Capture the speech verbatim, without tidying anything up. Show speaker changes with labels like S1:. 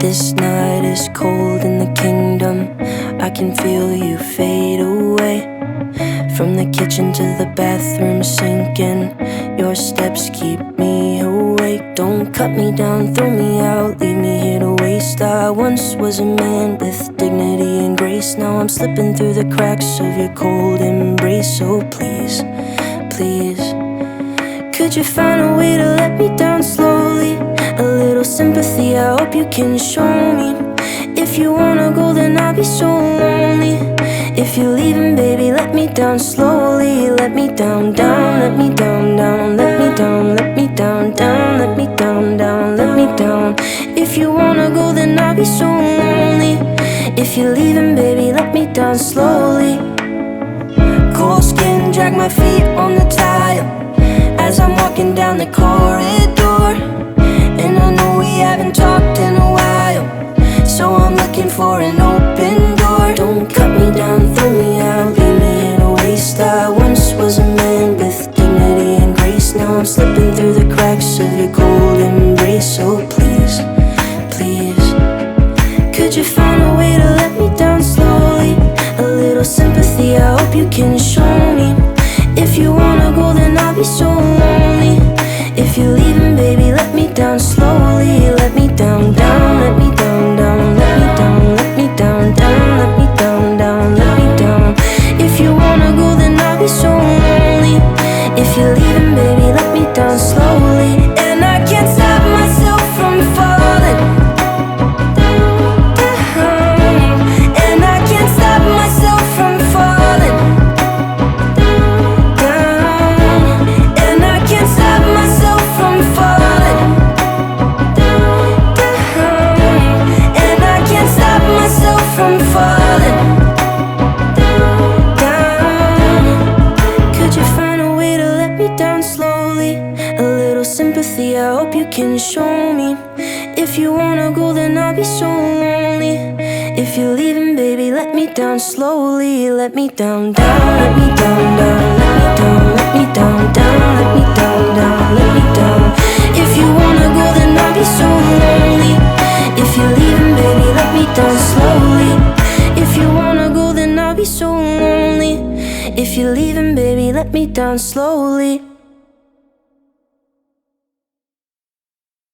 S1: This night is cold in the kingdom. I can feel you fade away. From the kitchen to the bathroom sinking, your steps keep me awake. Don't cut me down, throw me out, leave me here to waste. I once was a man with dignity and grace. Now I'm slipping through the cracks of your cold embrace. So please, please, could you find a way to let me down slowly? A little sympathy, I hope you can show me. If you wanna go, then I'll be so lonely. If you're leaving, baby, let me down slowly. Let me down, down, let me down, down. Let me down, let me down, down. Let me down, down, let me down. If you wanna go, then I'll be so lonely. If you're leaving, baby, let me down slowly. Cold skin, drag my feet on the tile as I'm walking down the corridor. And I know we haven't talked in a while, so I'm looking for an open door. Don't cut me down, throw me out, leave me in a waste. I once was a man with dignity and grace. Now I'm slipping through the cracks of your cold embrace. So please, please, could you find a way to let me down slowly? A little sympathy, I hope you can show me. If you wanna go, then I'll be so lonely. If you're leaving, baby, let me down slowly. Let me down, down, let me down, down. Let me down, let me down, down. Let me down, down, let me down. If you wanna go, then I'll be so lonely. If you're leaving, baby, let me down slowly. And I can't stop myself from falling down. And I can't stop myself from falling down. And I can't stop myself from falling down. And I can't stop myself from falling down. Could you find a way to let me down slowly? A little sympathy, I hope you can show me. If you wanna go, then I'll be so lonely. If you're leaving, baby, let me down slowly. Let me down, down, let me down, down. Let me down, let me down, down. Let me down, down, let me down. If you wanna go, then I'll be so lonely. If you're leaving, baby, let me down slowly. If you wanna go, then I'll be so lonely. If you're leaving, baby, let me down slowly.